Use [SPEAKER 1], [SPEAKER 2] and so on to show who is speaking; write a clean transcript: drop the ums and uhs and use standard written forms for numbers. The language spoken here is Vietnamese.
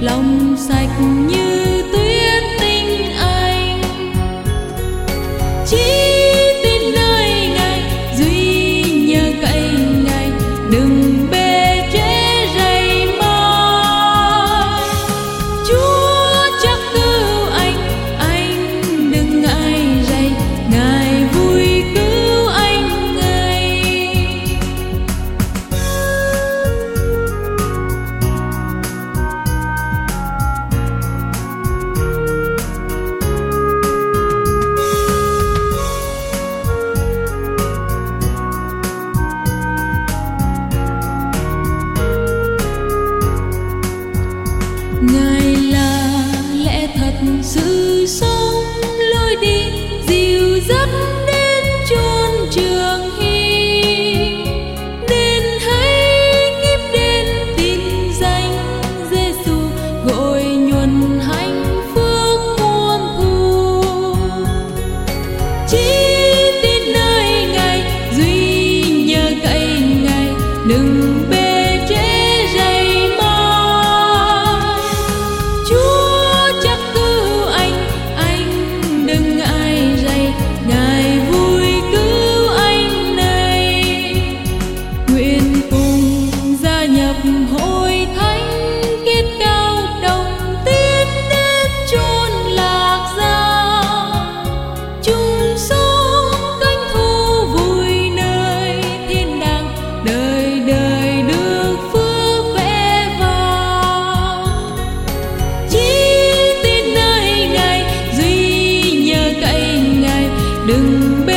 [SPEAKER 1] lòng sạch như tuyết tinh anh. Chỉ tin nơi Ngài, duy nhờ cậy Ngài, đừng bê trễ rầy mãi. Chúa chắc cứu anh đừng ngại rầy, Ngài vui cứu anh ngay. Ngài là lẽ thật sự sống, lối đi dìu dắt đến chốn trường hy. Nên hãy nghiêm đến tin danh Giêsu, gọi nhuần hạnh phúc muôn thu. Chỉ tin nơi Ngài, duy nhờ cậy Ngài, đừng bê trễ rầy mãi. Chúa chắc cứu anh đừng ngại rầy, Ngài vui cứu anh này. Nguyện cùng gia nhập hội thánh, kết cao đồng tiến đến chốn lạc gia. Chung sống cánh thu vui nơi thiên đàng, đời đời được phước vẽ vào. Chỉ tin nơi Ngài, duy nhờ cậy Ngài, đừng